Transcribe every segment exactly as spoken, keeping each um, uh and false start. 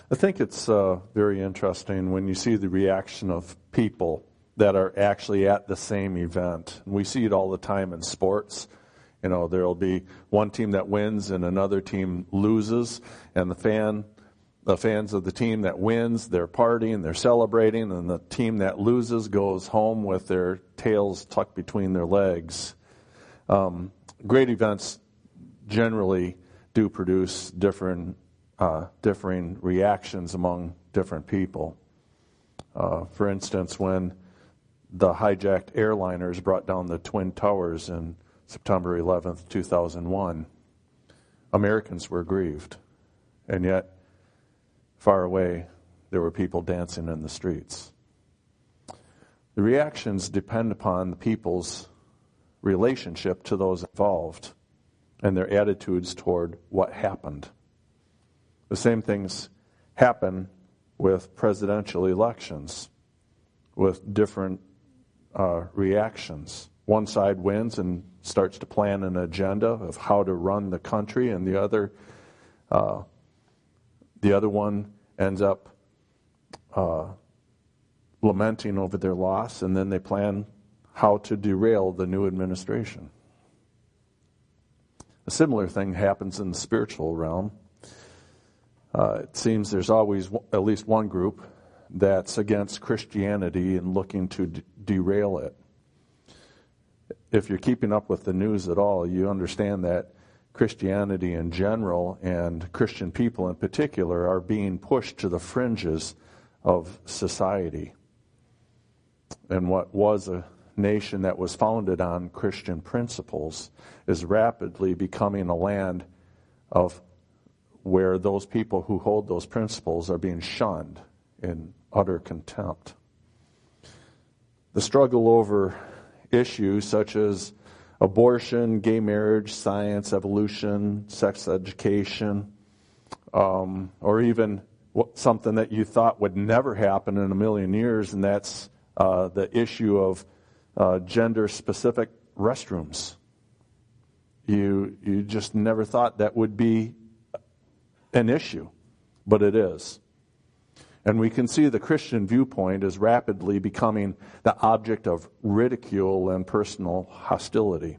I think it's uh, very interesting when you see the reaction of people that are actually at the same event. We see it all the time in sports. You know, there'll be one team that wins and another team loses, and the fan, the fans of the team that wins, they're partying, they're celebrating, and the team that loses goes home with their tails tucked between their legs. Um, great events generally do produce different, uh, differing reactions among different people. Uh, for instance, when the hijacked airliners brought down the Twin Towers in September eleventh, two thousand one, Americans were grieved, and yet far away there were people dancing in the streets. The reactions depend upon the people's relationship to those involved and their attitudes toward what happened. The same things happen with presidential elections, with different uh, reactions. One side wins and starts to plan an agenda of how to run the country, and the other, uh, the other one ends up uh, lamenting over their loss, and then they plan how to derail the new administration. A similar thing happens in the spiritual realm. Uh, it seems there's always at least one group that's against Christianity and looking to d- derail it. If you're keeping up with the news at all, you understand that Christianity in general and Christian people in particular are being pushed to the fringes of society. And what was a nation that was founded on Christian principles is rapidly becoming a land of where those people who hold those principles are being shunned in utter contempt. The struggle over issues such as abortion, gay marriage, science, evolution, sex education, um, or even something that you thought would never happen in a million years, and that's uh, the issue of uh, gender-specific restrooms. You you just never thought that would be an issue, but it is. And we can see the Christian viewpoint is rapidly becoming the object of ridicule and personal hostility.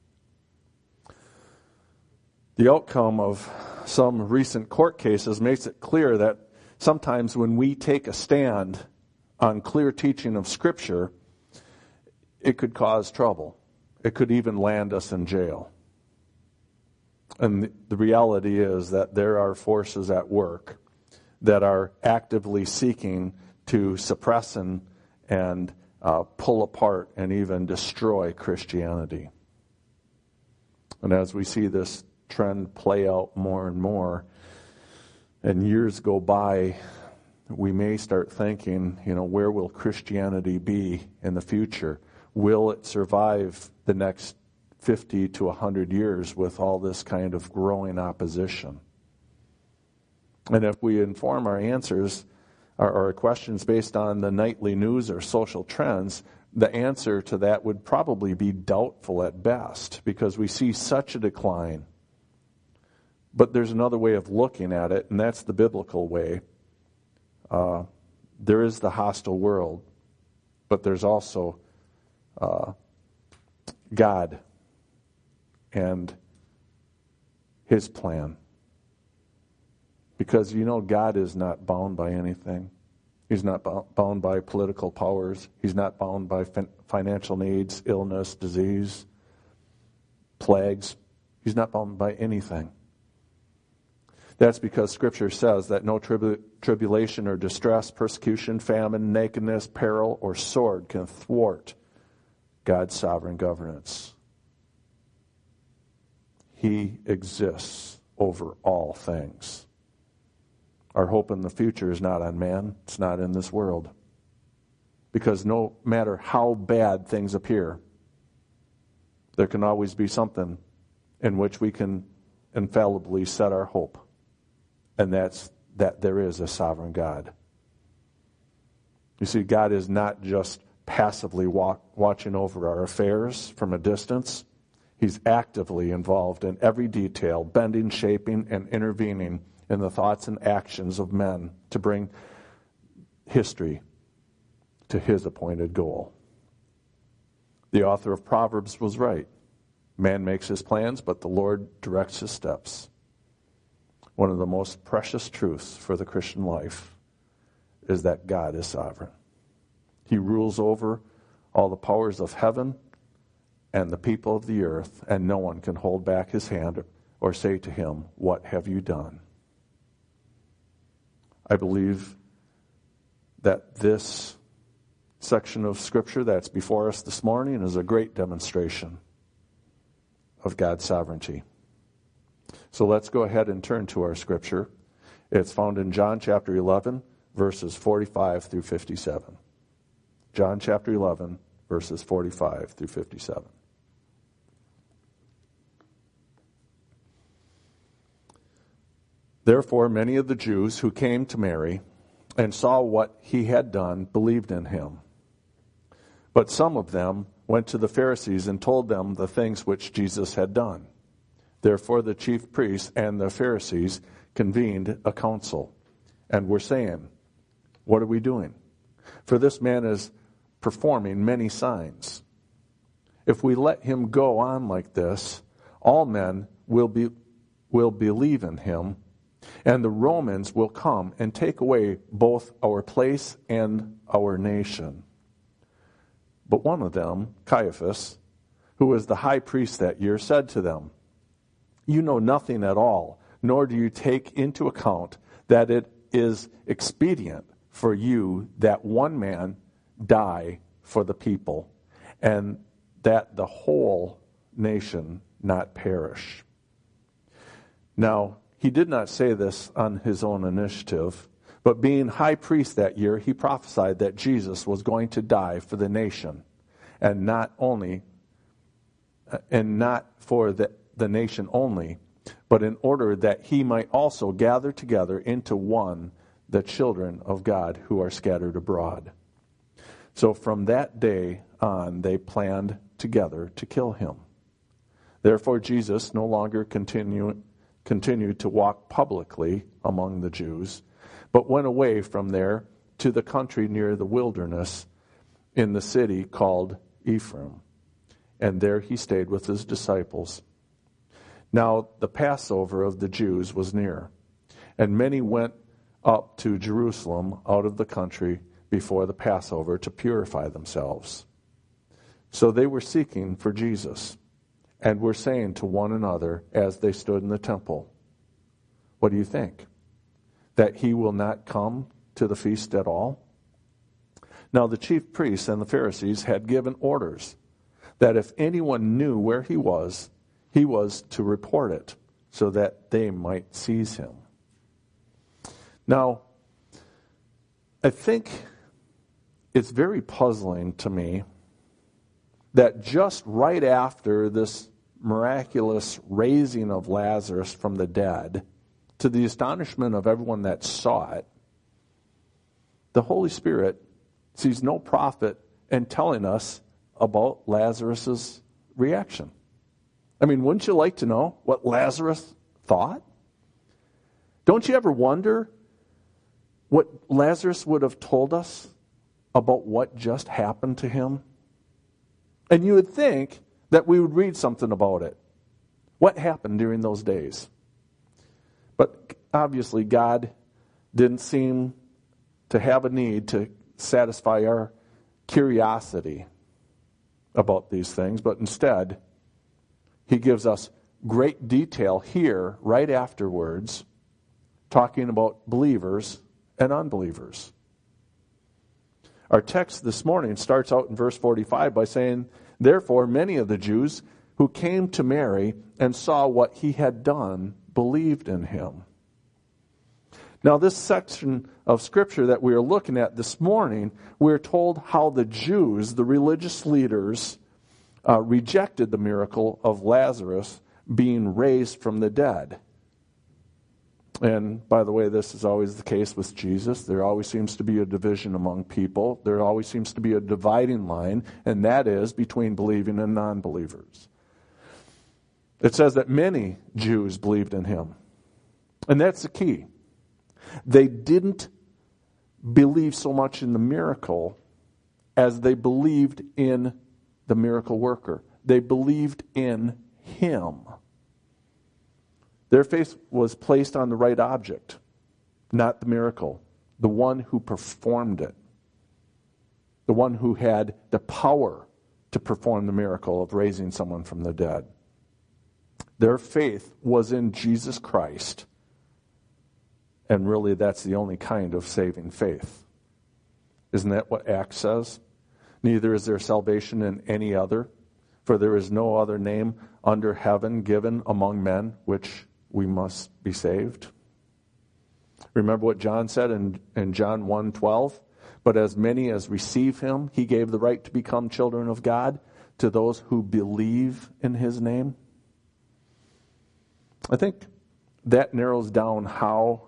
The outcome of some recent court cases makes it clear that sometimes when we take a stand on clear teaching of Scripture, it could cause trouble. It could even land us in jail. And the reality is that there are forces at work that are actively seeking to suppress and, and uh, pull apart and even destroy Christianity. And as we see this trend play out more and more, and years go by, we may start thinking, you know, where will Christianity be in the future? Will it survive the next fifty to one hundred years with all this kind of growing opposition? And if we inform our answers, our, our questions based on the nightly news or social trends, the answer to that would probably be doubtful at best, because we see such a decline. But there's another way of looking at it, and that's the biblical way. Uh, there is the hostile world, but there's also uh, God and His plan. Because, you know, God is not bound by anything. He's not bound by political powers. He's not bound by fin- financial needs, illness, disease, plagues. He's not bound by anything. That's because Scripture says that no tribu- tribulation or distress, persecution, famine, nakedness, peril, or sword can thwart God's sovereign governance. He exists over all things. Our hope in the future is not on man. It's not in this world. Because no matter how bad things appear, there can always be something in which we can infallibly set our hope. And that's that there is a sovereign God. You see, God is not just passively walk, watching over our affairs from a distance. He's actively involved in every detail, bending, shaping, and intervening in the thoughts and actions of men to bring history to his appointed goal. The author of Proverbs was right. Man makes his plans, but the Lord directs his steps. One of the most precious truths for the Christian life is that God is sovereign. He rules over all the powers of heaven and the people of the earth, and no one can hold back his hand or say to him, "What have you done?" I believe that this section of Scripture that's before us this morning is a great demonstration of God's sovereignty. So let's go ahead and turn to our Scripture. It's found in John chapter eleven, verses forty-five through fifty-seven. John chapter eleven, verses forty-five through fifty-seven. Therefore, many of the Jews who came to Mary and saw what he had done believed in him. But some of them went to the Pharisees and told them the things which Jesus had done. Therefore, the chief priests and the Pharisees convened a council and were saying, "What are we doing? For this man is performing many signs. If we let him go on like this, all men will be will believe in him, and the Romans will come and take away both our place and our nation." But one of them, Caiaphas, who was the high priest that year, said to them, "You know nothing at all, nor do you take into account that it is expedient for you that one man die for the people, and that the whole nation not perish." Now, he did not say this on his own initiative, but being high priest that year, he prophesied that Jesus was going to die for the nation, and not only, and not for the, the nation only, but in order that he might also gather together into one the children of God who are scattered abroad. So from that day on, they planned together to kill him. Therefore, Jesus no longer continued continued to walk publicly among the Jews, but went away from there to the country near the wilderness in the city called Ephraim. And there he stayed with his disciples. Now the Passover of the Jews was near, and many went up to Jerusalem out of the country before the Passover to purify themselves. So they were seeking for Jesus, and were saying to one another as they stood in the temple, "What do you think? That he will not come to the feast at all?" Now the chief priests and the Pharisees had given orders that if anyone knew where he was, he was to report it, so that they might seize him. Now, I think it's very puzzling to me that just right after this miraculous raising of Lazarus from the dead, to the astonishment of everyone that saw it, the Holy Spirit sees no profit in telling us about Lazarus' reaction. I mean, wouldn't you like to know what Lazarus thought? Don't you ever wonder what Lazarus would have told us about what just happened to him? And you would think that we would read something about it. What happened during those days? But obviously God didn't seem to have a need to satisfy our curiosity about these things, but instead he gives us great detail here right afterwards, talking about believers and unbelievers. Our text this morning starts out in verse forty-five by saying, "Therefore many of the Jews who came to Mary and saw what he had done believed in him." Now this section of Scripture that we are looking at this morning, we're told how the Jews, the religious leaders, uh, rejected the miracle of Lazarus being raised from the dead. And by the way, this is always the case with Jesus. There always seems to be a division among people. There always seems to be a dividing line, and that is between believing and non-believers. It says that many Jews believed in him. And that's the key. They didn't believe so much in the miracle as they believed in the miracle worker. They believed in him. Their faith was placed on the right object, not the miracle, the one who performed it, the one who had the power to perform the miracle of raising someone from the dead. Their faith was in Jesus Christ. And really, that's the only kind of saving faith. Isn't that what Acts says? Neither is there salvation in any other, for there is no other name under heaven given among men which we must be saved. Remember what John said in, in John one twelve? But as many as receive him, he gave the right to become children of God to those who believe in his name. I think that narrows down how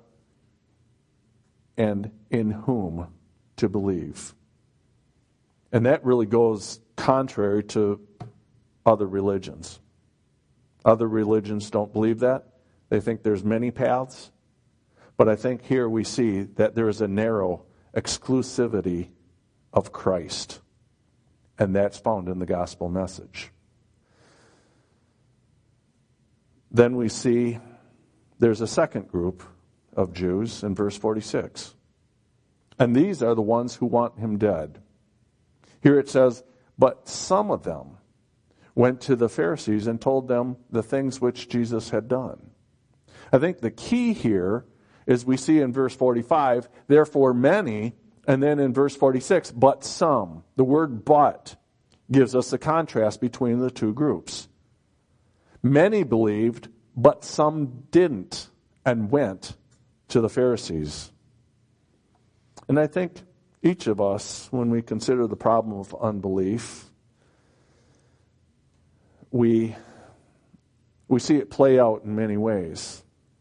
and in whom to believe. And that really goes contrary to other religions. Other religions don't believe that. They think there's many paths. But I think here we see that there is a narrow exclusivity of Christ. And that's found in the gospel message. Then we see there's a second group of Jews in verse forty-six. And these are the ones who want him dead. Here it says, but some of them went to the Pharisees and told them the things which Jesus had done. I think the key here is we see in verse forty-five, therefore many, and then in verse forty-six, but some. The word but gives us the contrast between the two groups. Many believed, but some didn't and went to the Pharisees. And I think each of us, when we consider the problem of unbelief, we, we see it play out in many ways.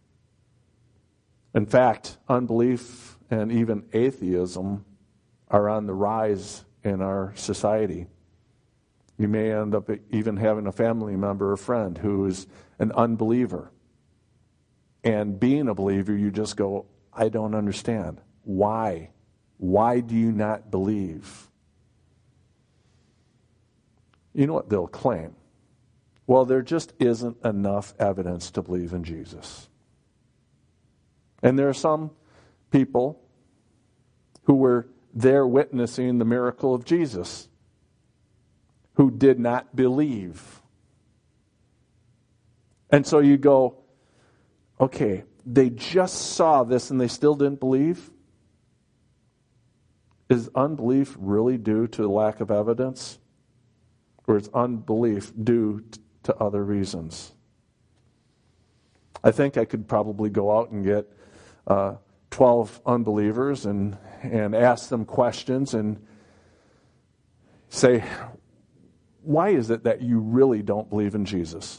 In fact, unbelief and even atheism are on the rise in our society. You may end up even having a family member or friend who is an unbeliever. And being a believer, you just go, I don't understand. Why? Why do you not believe? You know what they'll claim? Well, there just isn't enough evidence to believe in Jesus. And there are some people who were there witnessing the miracle of Jesus who did not believe. And so you go, okay, they just saw this and they still didn't believe? Is unbelief really due to lack of evidence? Or is unbelief due to other reasons? I think I could probably go out and get uh, twelve unbelievers and, and ask them questions and say, why is it that you really don't believe in Jesus?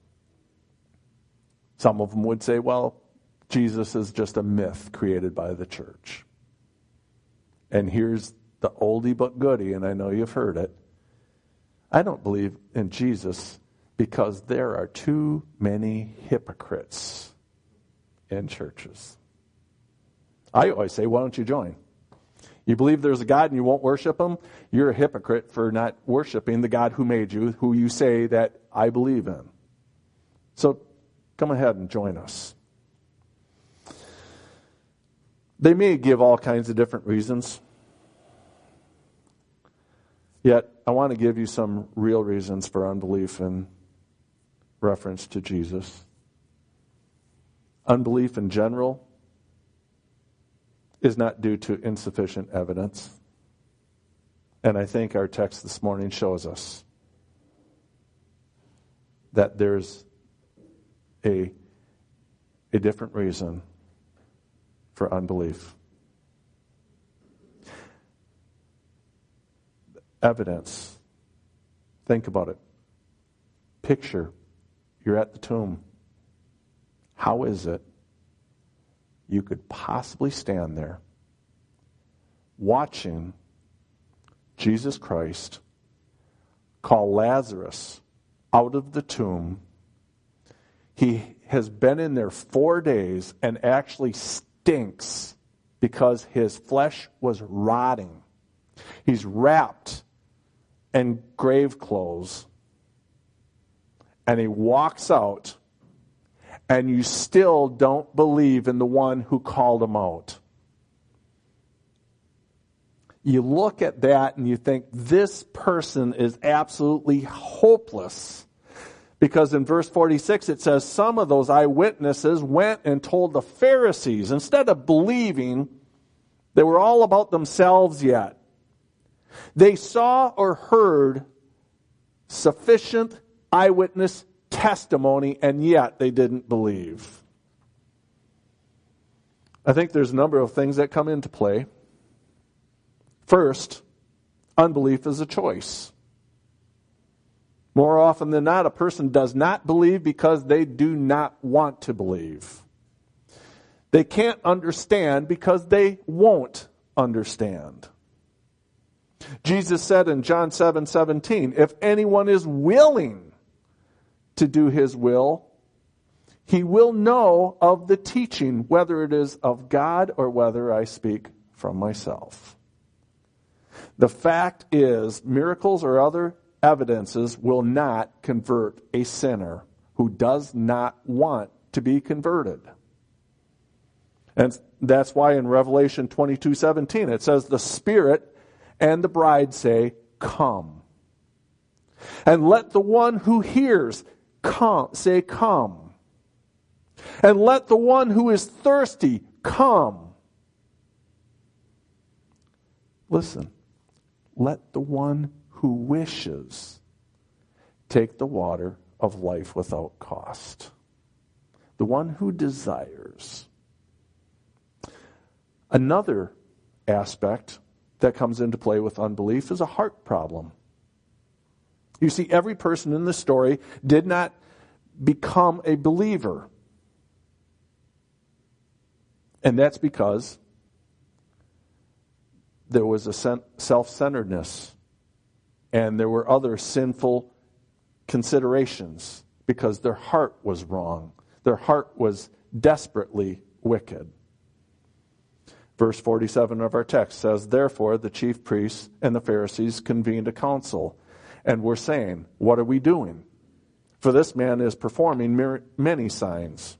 Some of them would say, well, Jesus is just a myth created by the church. And here's the oldie but goodie, and I know you've heard it. I don't believe in Jesus because there are too many hypocrites in churches. I always say, why don't you join? You believe there's a God and you won't worship him? You're a hypocrite for not worshiping the God who made you, who you say that I believe in. So come ahead and join us. They may give all kinds of different reasons. Yet, I want to give you some real reasons for unbelief in reference to Jesus. Unbelief in general is not due to insufficient evidence. And I think our text this morning shows us that there's a, a different reason for unbelief. Evidence. Think about it. Picture, you're at the tomb. How is it you could possibly stand there watching Jesus Christ call Lazarus out of the tomb? He has been in there four days and actually stinks because his flesh was rotting. He's wrapped in grave clothes. And he walks out, and you still don't believe in the one who called him out. You look at that and you think, this person is absolutely hopeless. Because in verse forty-six it says, some of those eyewitnesses went and told the Pharisees. Instead of believing, they were all about themselves yet. They saw or heard sufficient eyewitness testimony, and yet they didn't believe. I think there's a number of things that come into play. First, unbelief is a choice. More often than not, a person does not believe because they do not want to believe. They can't understand because they won't understand. Jesus said in John seven seventeen, if anyone is willing to do his will, he will know of the teaching, whether it is of God or whether I speak from myself. The fact is, miracles or other evidences will not convert a sinner who does not want to be converted. And that's why in Revelation twenty-two seventeen it says, the Spirit and the bride say, come. And let the one who hears come say, come. And let the one who is thirsty come. Listen, let the one who wishes take the water of life without cost. The one who desires. Another aspect that comes into play with unbelief is a heart problem. You see, every person in the story did not become a believer. And that's because there was a self-centeredness and there were other sinful considerations because their heart was wrong. Their heart was desperately wicked. Verse forty-seven of our text says, therefore the chief priests and the Pharisees convened a council and were saying, what are we doing? For this man is performing many signs.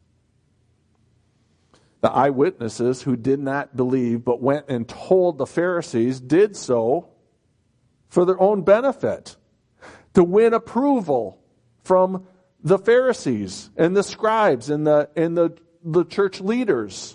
The eyewitnesses who did not believe but went and told the Pharisees did so for their own benefit, to win approval from the Pharisees and the scribes and the, and the, the church leaders.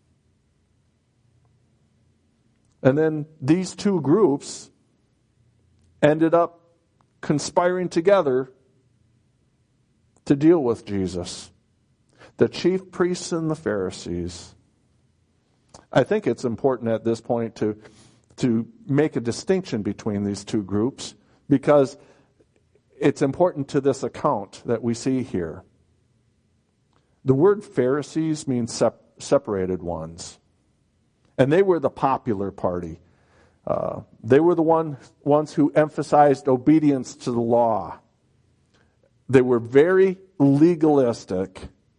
And then these two groups ended up conspiring together to deal with Jesus. The chief priests and the Pharisees. I think it's important at this point to, to make a distinction between these two groups because it's important to this account that we see here. The word Pharisees means sep- separated ones. And they were the popular party. Uh, they were the one, ones who emphasized obedience to the law. They were very legalistic,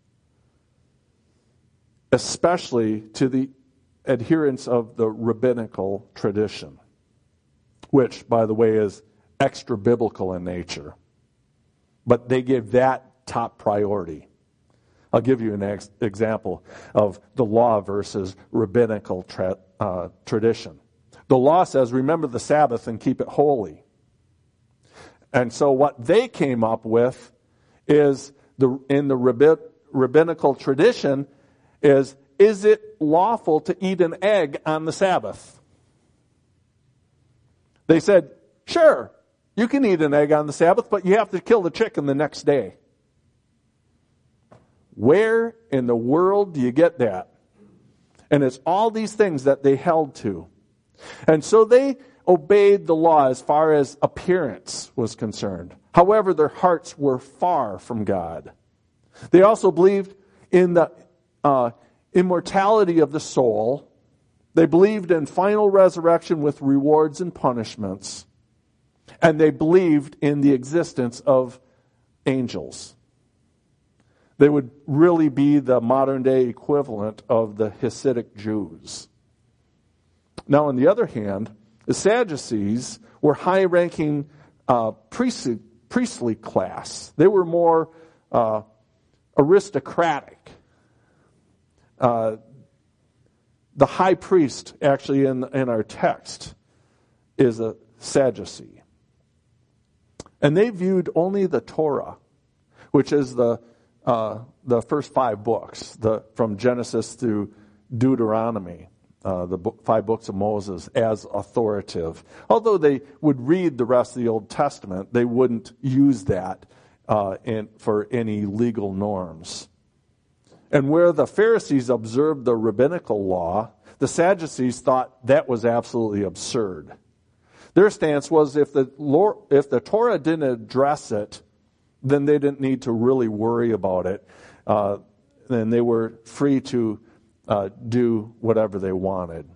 especially to the adherence of the rabbinical tradition, which, by the way, is extra biblical in nature. But they gave that top priority. I'll give you an ex- example of the law versus rabbinical tra- uh, tradition. The law says, remember the Sabbath and keep it holy. And so what they came up with is, the in the rabbi- rabbinical tradition, is, is it lawful to eat an egg on the Sabbath? They said, sure, you can eat an egg on the Sabbath, but you have to kill the chicken the next day. Where in the world do you get that? And it's all these things that they held to. And so they obeyed the law as far as appearance was concerned. However, their hearts were far from God. They also believed in the uh, immortality of the soul. They believed in final resurrection with rewards and punishments. And they believed in the existence of angels. They would really be the modern-day equivalent of the Hasidic Jews. Now, on the other hand, the Sadducees were high-ranking uh, priestly, priestly class. They were more uh, aristocratic. Uh, the high priest, actually, in, in our text, is a Sadducee. And they viewed only the Torah, which is the uh, the first five books, the from Genesis through Deuteronomy, uh, the book, five books of Moses, as authoritative. Although they would read the rest of the Old Testament, they wouldn't use that uh, in, for any legal norms. And where the Pharisees observed the rabbinical law, the Sadducees thought that was absolutely absurd. Their stance was if the Lord, if the Torah didn't address it, then they didn't need to really worry about it. Uh, and they were free to uh, do whatever they wanted.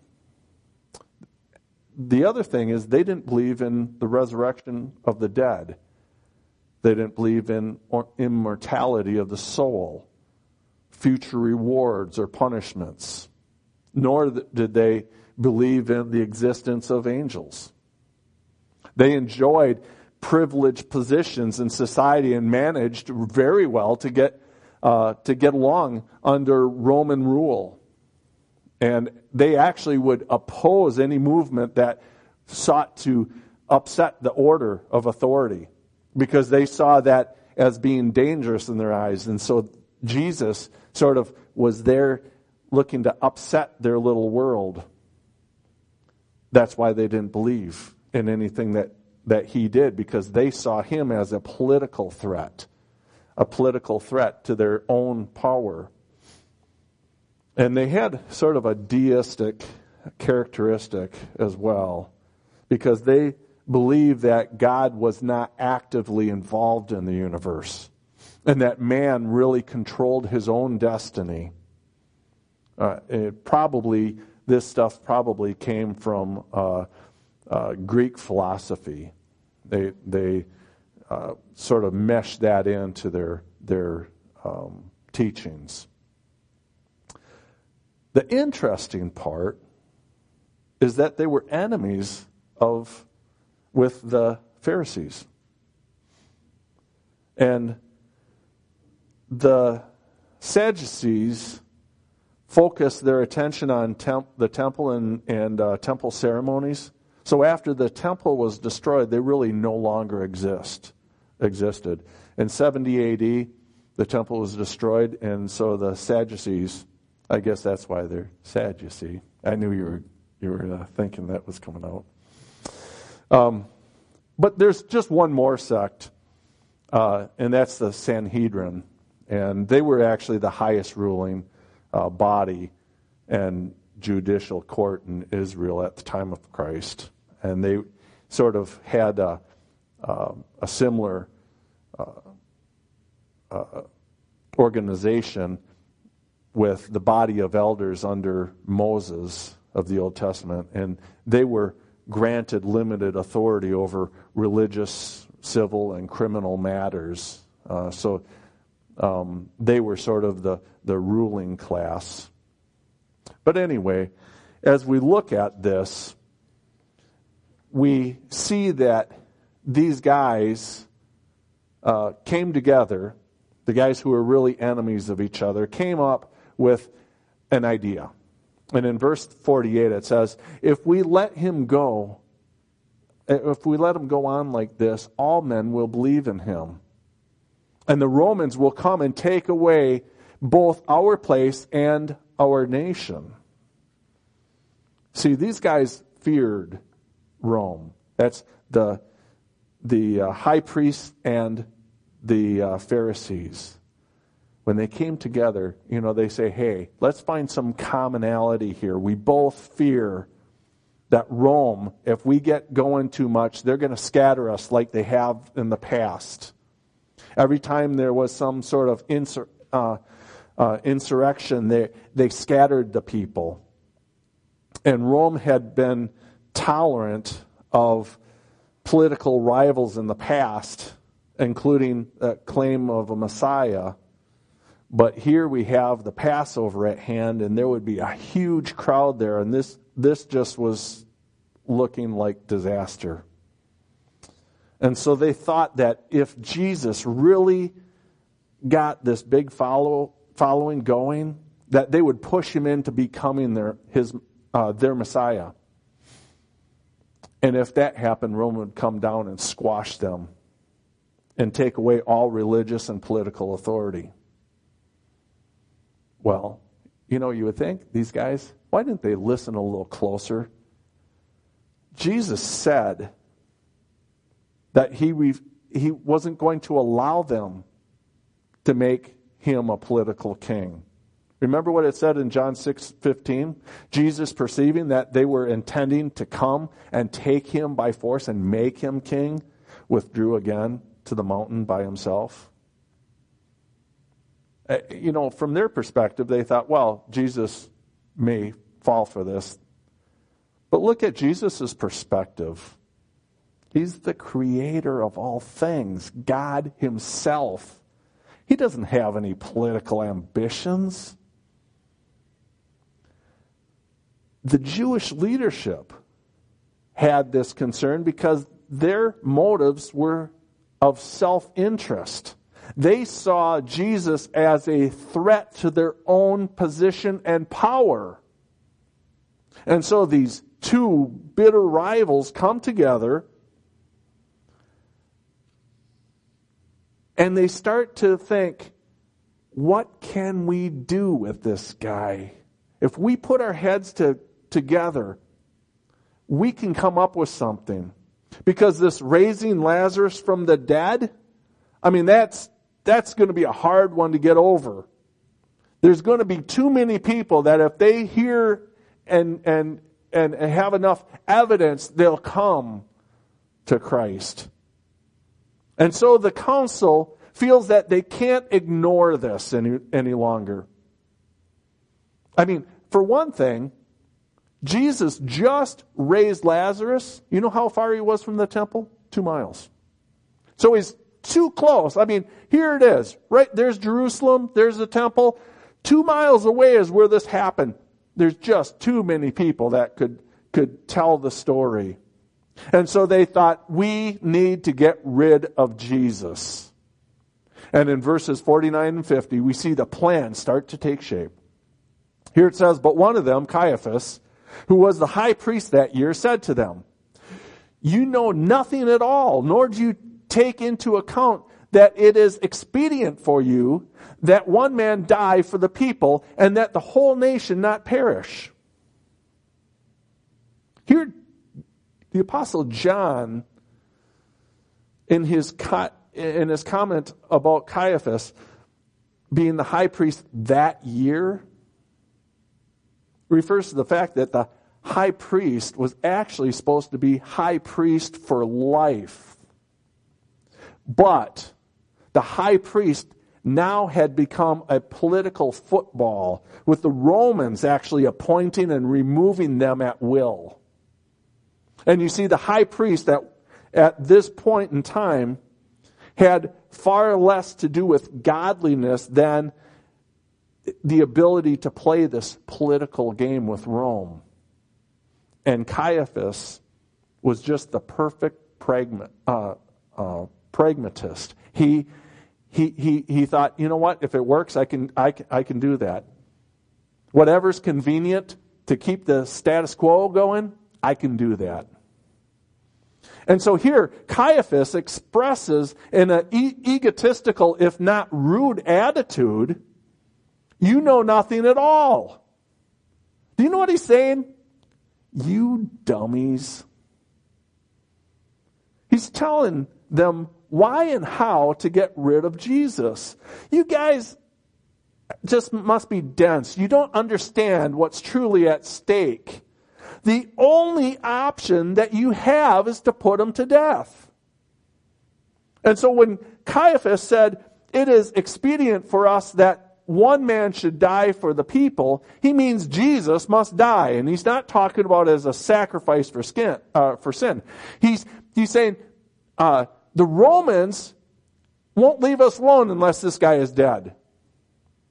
The other thing is they didn't believe in the resurrection of the dead. They didn't believe in immortality of the soul, future rewards or punishments. Nor did they believe in the existence of angels. They enjoyed privileged positions in society and managed very well to get uh, to get along under Roman rule. And they actually would oppose any movement that sought to upset the order of authority because they saw that as being dangerous in their eyes. And so Jesus sort of was there looking to upset their little world. That's why they didn't believe in anything that, that he did, because they saw him as a political threat, a political threat to their own power. And they had sort of a deistic characteristic as well, because they believed that God was not actively involved in the universe, and that man really controlled his own destiny. Uh, it probably, this stuff probably came from uh, uh, Greek philosophy. They they uh, sort of meshed that into their their um, teachings. The interesting part is that they were enemies of with the Pharisees, and the Sadducees focused their attention on temp- the temple and, and uh, temple ceremonies. So after the temple was destroyed, they really no longer exist existed. In seventy A D, the temple was destroyed, and so the Sadducees, I guess that's why they're Sadducee. I knew you were you were uh, thinking that was coming out. Um, but there's just one more sect, uh, and that's the Sanhedrin, and they were actually the highest ruling uh, body and judicial court in Israel at the time of Christ, and they sort of had a, uh, a similar uh, uh, organization with the body of elders under Moses of the Old Testament, and they were granted limited authority over religious, civil, and criminal matters. Uh, so um, they were sort of the, the ruling class. But anyway, as we look at this, we see that these guys uh, came together, the guys who were really enemies of each other, came up with an idea. And in verse forty-eight it says, if we let him go, if we let him go on like this, all men will believe in him. And the Romans will come and take away both our place and our nation. See, these guys feared Rome. That's the the uh, high priests and the uh, Pharisees. When they came together, you know, they say, hey, let's find some commonality here. We both fear that Rome, if we get going too much, they're going to scatter us like they have in the past. Every time there was some sort of insur- uh, uh, insurrection, they, they scattered the people. And Rome had been tolerant of political rivals in the past, including a claim of a Messiah. But here we have the Passover at hand, and there would be a huge crowd there, and this this just was looking like disaster. And so they thought that if Jesus really got this big follow, following going, that they would push him into becoming their his uh, their Messiah. And if that happened, Rome would come down and squash them and take away all religious and political authority. Well, you know, you would think, these guys, why didn't they listen a little closer? Jesus said that he he wasn't going to allow them to make him a political king. Remember what it said in John six fifteen? Jesus, perceiving that they were intending to come and take him by force and make him king, withdrew again to the mountain by himself. You know, from their perspective, they thought, well, Jesus may fall for this. But look at Jesus' perspective. He's the creator of all things, God himself. He doesn't have any political ambitions. The Jewish leadership had this concern because their motives were of self-interest. They saw Jesus as a threat to their own position and power. And so these two bitter rivals come together and they start to think, what can we do with this guy? If we put our heads to, together, we can come up with something. Because this raising Lazarus from the dead, I mean, that's that's going to be a hard one to get over. There's going to be too many people that if they hear and and and have enough evidence, they'll come to Christ. And so the council feels that they can't ignore this any, any longer. I mean, for one thing, Jesus just raised Lazarus. You know how far he was from the temple? Two miles. So he's too close. I mean, here it is. Right, there's Jerusalem, there's the temple. Two miles away is where this happened. There's just too many people that could, could tell the story. And so they thought, we need to get rid of Jesus. And in verses forty-nine and fifty, we see the plan start to take shape. Here it says, but one of them, Caiaphas, who was the high priest that year, said to them, you know nothing at all, nor do you take into account that it is expedient for you that one man die for the people and that the whole nation not perish. Here, the Apostle John, in his in his comment about Caiaphas being the high priest that year, refers to the fact that the high priest was actually supposed to be high priest for life. But the high priest now had become a political football, with the Romans actually appointing and removing them at will. And you see, the high priest at, at this point in time had far less to do with godliness than the ability to play this political game with Rome. And Caiaphas was just the perfect pragma, uh, uh, pragmatist. He, he, he, he thought, you know what? If it works, I can, I can, I can do that. Whatever's convenient to keep the status quo going, I can do that. And so here, Caiaphas expresses in an e- egotistical, if not rude attitude, you know nothing at all. Do you know what he's saying? You dummies. He's telling them why and how to get rid of Jesus. You guys just must be dense. You don't understand what's truly at stake. The only option that you have is to put him to death. And so when Caiaphas said, it is expedient for us that one man should die for the people, he means Jesus must die. And he's not talking about as a sacrifice for skin, uh, for sin. He's, he's saying, uh, the Romans won't leave us alone unless this guy is dead.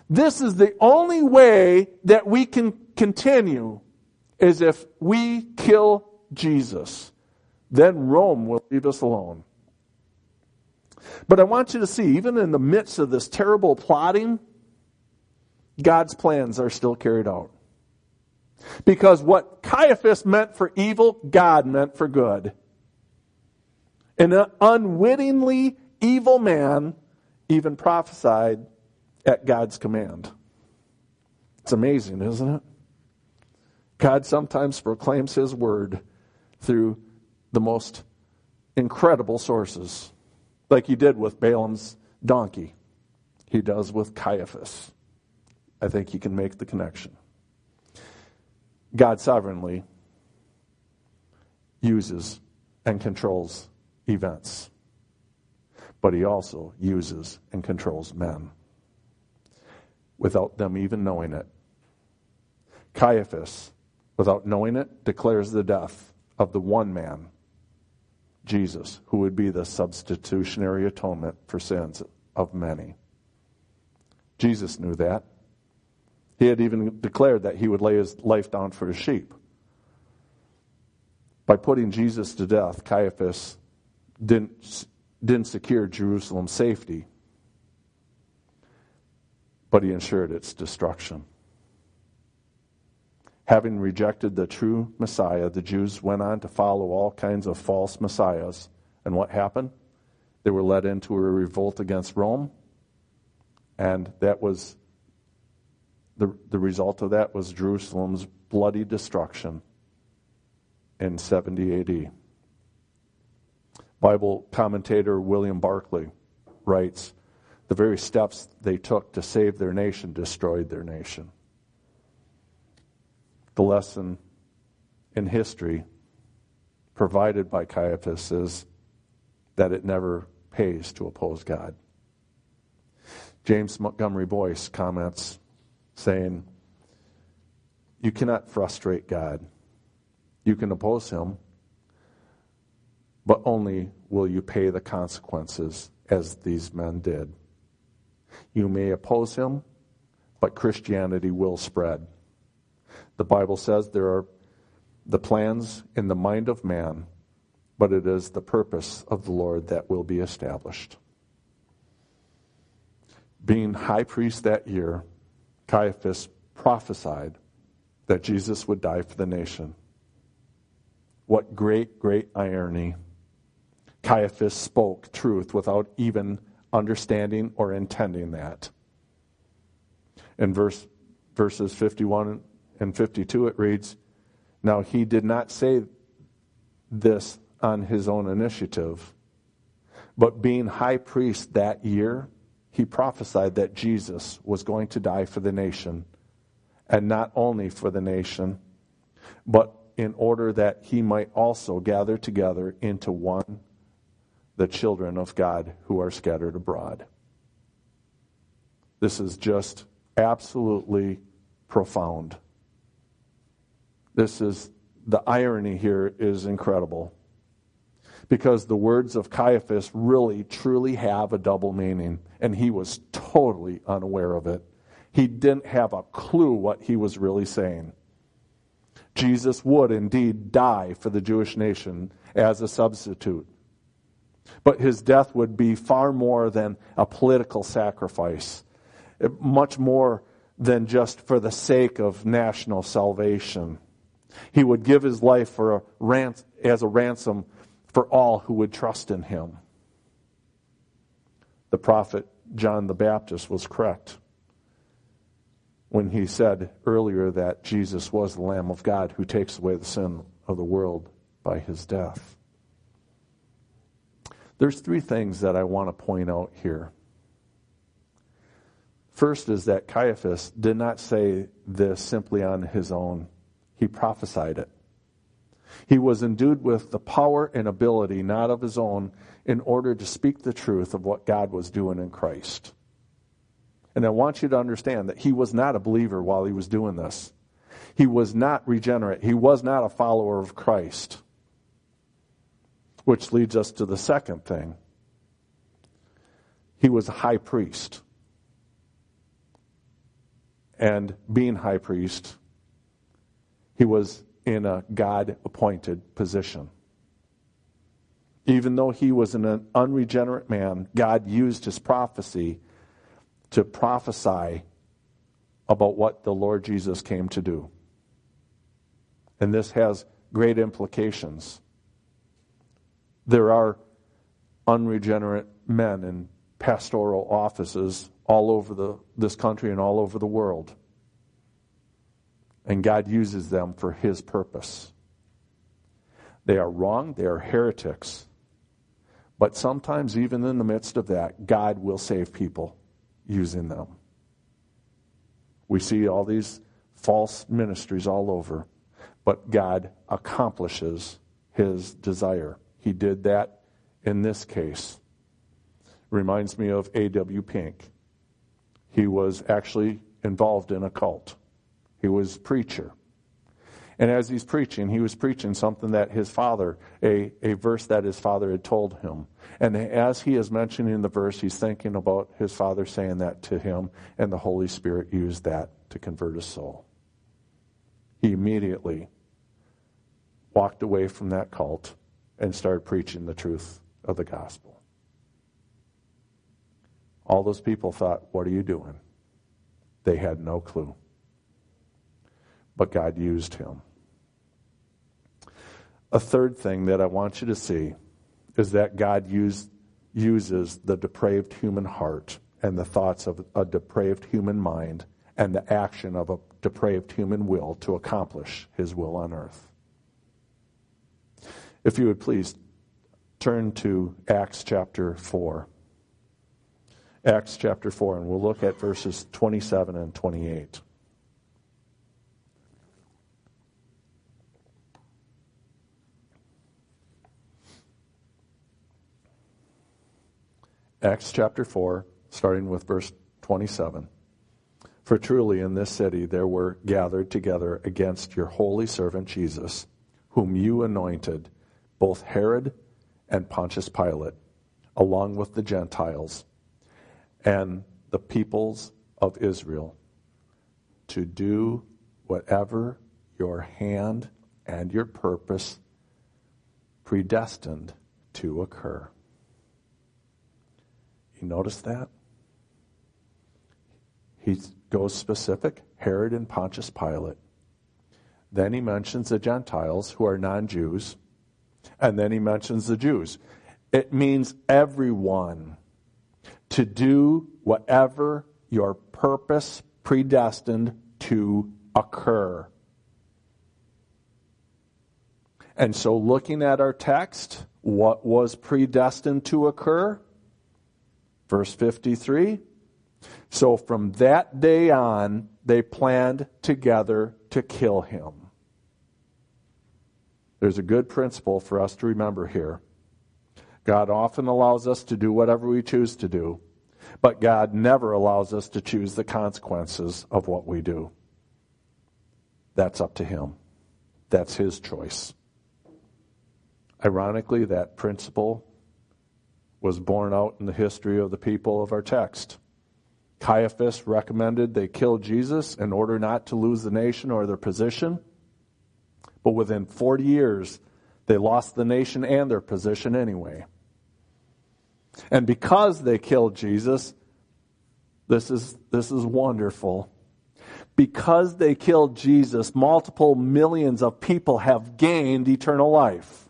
This is the only way that we can continue, is if we kill Jesus. Then Rome will leave us alone. But I want you to see, even in the midst of this terrible plotting, God's plans are still carried out. Because what Caiaphas meant for evil, God meant for good. And an unwittingly evil man even prophesied at God's command. It's amazing, isn't it? God sometimes proclaims His word through the most incredible sources. Like He did with Balaam's donkey. He does with Caiaphas. I think you can make the connection. God sovereignly uses and controls events. But He also uses and controls men without them even knowing it. Caiaphas, without knowing it, declares the death of the one man, Jesus, who would be the substitutionary atonement for sins of many. Jesus knew that. He had even declared that He would lay His life down for His sheep. By putting Jesus to death, Caiaphas didn't, didn't secure Jerusalem's safety, but he ensured its destruction. Having rejected the true Messiah, the Jews went on to follow all kinds of false messiahs. And what happened? They were led into a revolt against Rome, and that was the, the result of that was Jerusalem's bloody destruction in seventy A D. Bible commentator William Barclay writes, the very steps they took to save their nation destroyed their nation. The lesson in history provided by Caiaphas is that it never pays to oppose God. James Montgomery Boyce comments saying, you cannot frustrate God. You can oppose Him, but only will you pay the consequences as these men did. You may oppose Him, but Christianity will spread. The Bible says there are the plans in the mind of man, but it is the purpose of the Lord that will be established. Being high priest that year, Caiaphas prophesied that Jesus would die for the nation. What great, great irony. Caiaphas spoke truth without even understanding or intending that. In verse, verses fifty-one and fifty-two it reads, now he did not say this on his own initiative, but being high priest that year, he prophesied that Jesus was going to die for the nation, and not only for the nation, but in order that He might also gather together into one the children of God who are scattered abroad. This is just absolutely profound. This is, the irony here is incredible. Because the words of Caiaphas really, truly have a double meaning. And he was totally unaware of it. He didn't have a clue what he was really saying. Jesus would indeed die for the Jewish nation as a substitute. But His death would be far more than a political sacrifice. Much more than just for the sake of national salvation. He would give His life for a rans- as a ransom for all who would trust in Him. The prophet John the Baptist was correct when he said earlier that Jesus was the Lamb of God who takes away the sin of the world by His death. There's three things that I want to point out here. First is that Caiaphas did not say this simply on his own. He prophesied it. He was endued with the power and ability, not of his own, in order to speak the truth of what God was doing in Christ. And I want you to understand that he was not a believer while he was doing this. He was not regenerate. He was not a follower of Christ. Which leads us to the second thing. He was a high priest. and being high priest, he was in a God-appointed position. Even though he was an unregenerate man, God used his prophecy to prophesy about what the Lord Jesus came to do. And this has great implications. There are unregenerate men in pastoral offices all over the, this country and all over the world. And God uses them for his purpose. They are wrong, they are heretics. But sometimes, even in the midst of that, God will save people using them. We see all these false ministries all over, but God accomplishes his desire. He did that in this case. Reminds me of A W Pink. He was actually involved in a cult. He was a preacher. And as he's preaching, he was preaching something that his father, a, a verse that his father had told him. And as he is mentioning the verse, he's thinking about his father saying that to him, and the Holy Spirit used that to convert his soul. He immediately walked away from that cult and started preaching the truth of the gospel. All those people thought, what are you doing? They had no clue. But God used him. A third thing that I want you to see is that God use, uses the depraved human heart and the thoughts of a depraved human mind and the action of a depraved human will to accomplish his will on earth. If you would please turn to Acts chapter four. Acts chapter four, and we'll look at verses twenty-seven and twenty-eight. Acts chapter four, starting with verse twenty-seven. For truly in this city there were gathered together against your holy servant Jesus, whom you anointed, both Herod and Pontius Pilate, along with the Gentiles and the peoples of Israel, to do whatever your hand and your purpose predestined to occur. You notice that? He goes specific, Herod and Pontius Pilate. Then he mentions the Gentiles who are non-Jews. And then he mentions the Jews. It means everyone to do whatever your purpose predestined to occur. And so looking at our text, what was predestined to occur? Verse fifty-three, so from that day on, they planned together to kill him. There's a good principle for us to remember here. God often allows us to do whatever we choose to do, but God never allows us to choose the consequences of what we do. That's up to him. That's his choice. Ironically, that principle was borne out in the history of the people of our text. Caiaphas recommended they kill Jesus in order not to lose the nation or their position. But within forty years, they lost the nation and their position anyway. And because they killed Jesus, this is, this is wonderful. Because they killed Jesus, multiple millions of people have gained eternal life.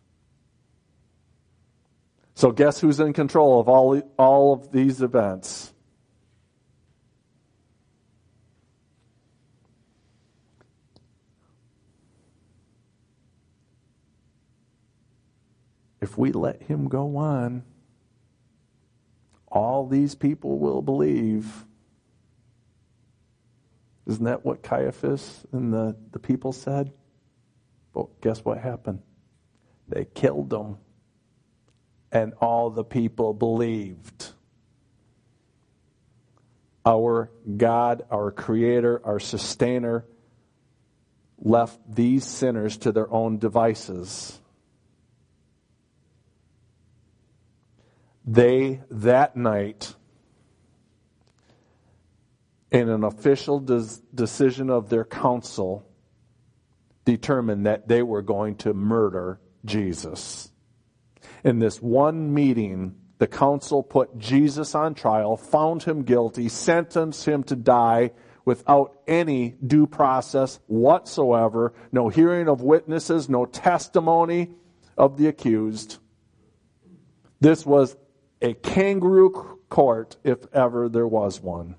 So guess who's in control of all, all of these events? If we let him go on, all these people will believe. Isn't that what Caiaphas and the, the people said? But guess what happened? They killed him. And all the people believed. Our God, our Creator, our Sustainer, left these sinners to their own devices. They, that night, in an official des- decision of their council, determined that they were going to murder Jesus. In this one meeting, the council put Jesus on trial, found him guilty, sentenced him to die without any due process whatsoever, no hearing of witnesses, no testimony of the accused. This was a kangaroo court, if ever there was one.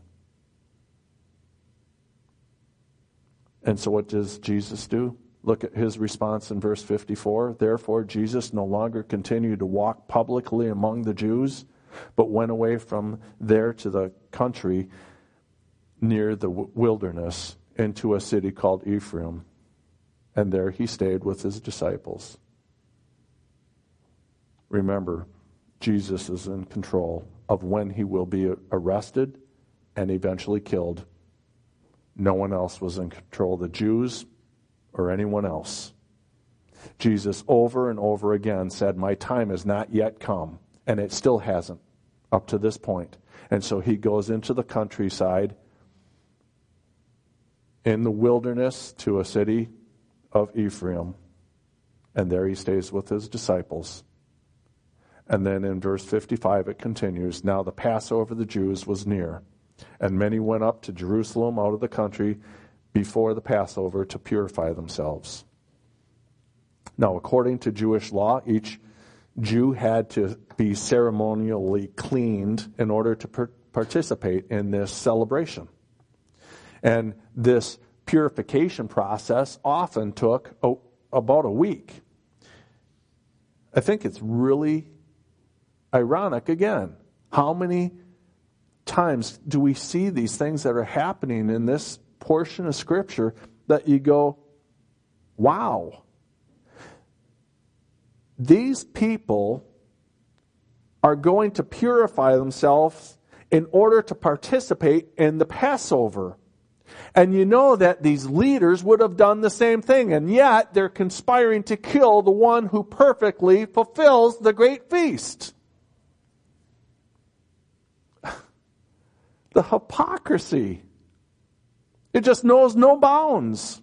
And so what does Jesus do? Look at his response in verse fifty-four. Therefore, Jesus no longer continued to walk publicly among the Jews, but went away from there to the country near the wilderness into a city called Ephraim. And there he stayed with his disciples. Remember, Jesus is in control of when he will be arrested and eventually killed. No one else was in control, the Jews or anyone else. Jesus over and over again said, my time has not yet come, and it still hasn't up to this point. And so he goes into the countryside, in the wilderness, to a city of Ephraim, and there he stays with his disciples. And then in verse fifty-five it continues, now the Passover of the Jews was near, and many went up to Jerusalem out of the country before the Passover to purify themselves. Now, according to Jewish law, each Jew had to be ceremonially cleaned in order to per- participate in this celebration. And this purification process often took oh, about a week. I think it's really ironic, again, how many times do we see these things that are happening in this portion of Scripture that you go, wow, these people are going to purify themselves in order to participate in the Passover. And you know that these leaders would have done the same thing, and yet they're conspiring to kill the one who perfectly fulfills the great feast. The hypocrisy. It just knows no bounds.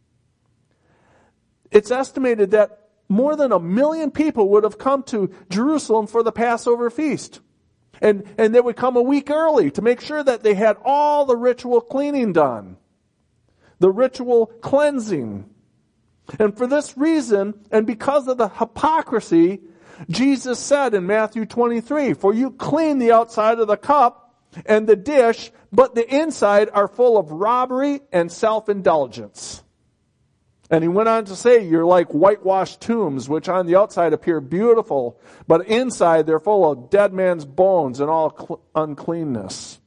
It's estimated that more than a million people would have come to Jerusalem for the Passover feast. And, and they would come a week early to make sure that they had all the ritual cleaning done. The ritual cleansing. And for this reason, and because of the hypocrisy, Jesus said in Matthew twenty-three, for you clean the outside of the cup and the dish, but the inside are full of robbery and self-indulgence. And he went on to say, you're like whitewashed tombs, which on the outside appear beautiful, but inside they're full of dead man's bones and all cl- uncleanness.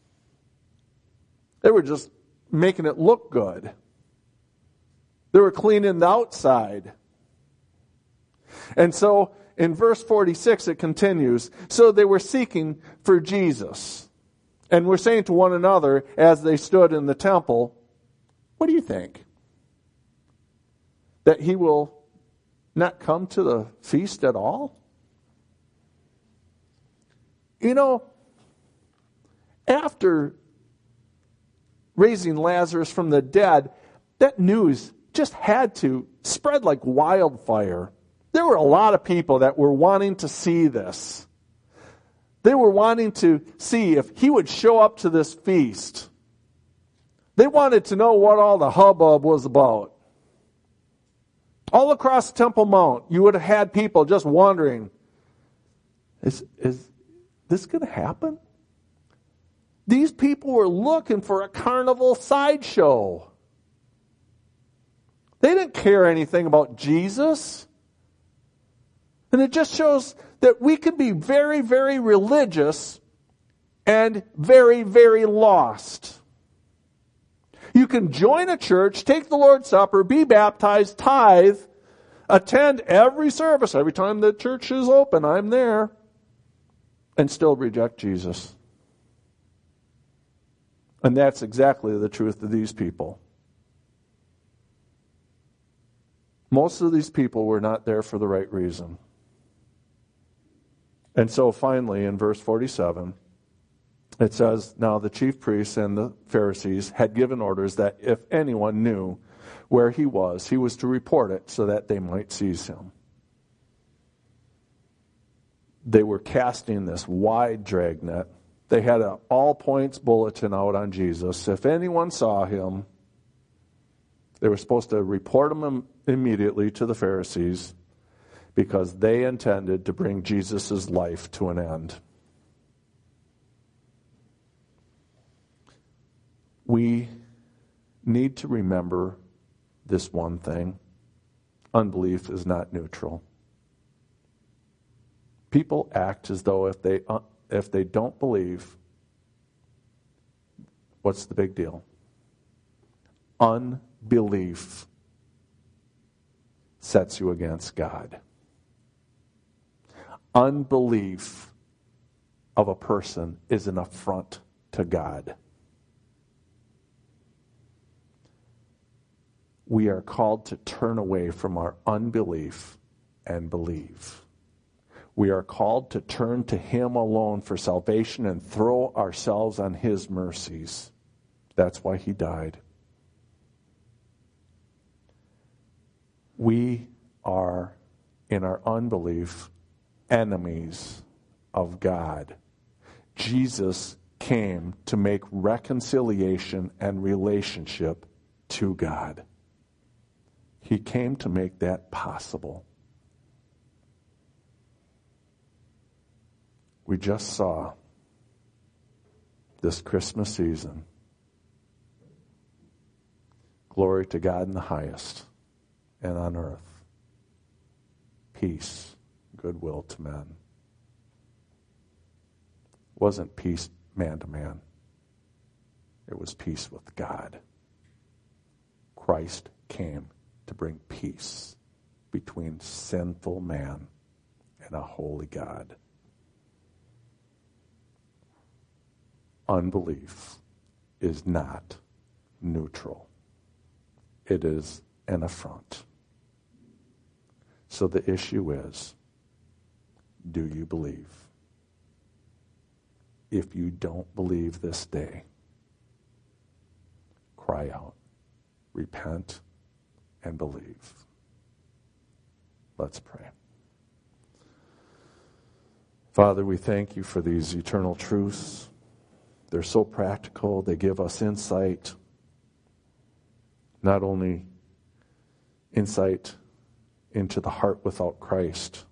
They were just making it look good. They were cleaning the outside. And so in verse forty-six it continues, so they were seeking for Jesus. And were saying to one another as they stood in the temple, what do you think? That he will not come to the feast at all? You know, after raising Lazarus from the dead, that news just had to spread like wildfire. There were a lot of people that were wanting to see this. They were wanting to see if he would show up to this feast. They wanted to know what all the hubbub was about. All across Temple Mount, you would have had people just wondering, is, is this going to happen? These people were looking for a carnival sideshow. They didn't care anything about Jesus. And it just shows that we can be very, very religious and very, very lost. You can join a church, take the Lord's Supper, be baptized, tithe, attend every service. Every time the church is open, I'm there. And still reject Jesus. And that's exactly the truth of these people. Most of these people were not there for the right reason. And so finally, in verse forty-seven, It says, now the chief priests and the Pharisees had given orders that if anyone knew where he was, he was to report it so that they might seize him. They were casting this wide dragnet. They had an all points bulletin out on Jesus. If anyone saw him, they were supposed to report him immediately to the Pharisees because they intended to bring Jesus' life to an end. We need to remember this one thing. Unbelief is not neutral. People act as though if they uh, if they don't believe, what's the big deal? Unbelief sets you against God. Unbelief of a person is an affront to God. We are called to turn away from our unbelief and believe. We are called to turn to Him alone for salvation and throw ourselves on His mercies. That's why He died. We are, in our unbelief, enemies of God. Jesus came to make reconciliation and relationship to God. He came to make that possible. We just saw this Christmas season. Glory to God in the highest, and on earth, peace, goodwill to men. It wasn't peace man to man. It was peace with God. Christ came to bring peace between sinful man and a holy God. Unbelief is not neutral. It is an affront. So the issue is, do you believe? If you don't believe this day, cry out, repent, and believe. Let's pray. Father, we thank you for these eternal truths. They're so practical. They give us insight. Not only insight into the heart without Christ,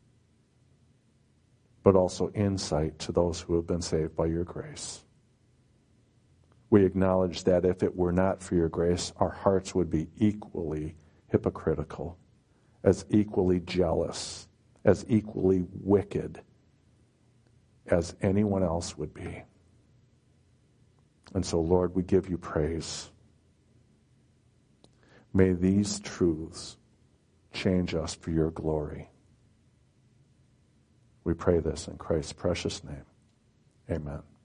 but also insight to those who have been saved by your grace. We acknowledge that if it were not for your grace, our hearts would be equally hypocritical, as equally jealous, as equally wicked as anyone else would be. And so, Lord, we give you praise. May these truths change us for your glory. We pray this in Christ's precious name. Amen.